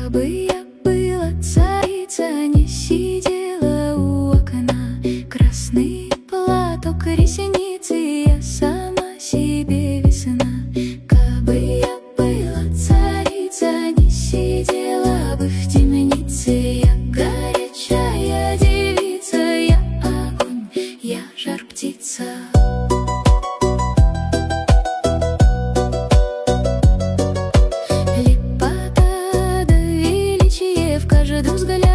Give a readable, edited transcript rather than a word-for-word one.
Кабы я была царица, не сидела у окна, красный платок, ресницы, я сама себе весна. Кабы я была царица, не сидела бы в темнице, я горячая девица, я огонь, я жар птица. Лепота да величие в каждом взгляде.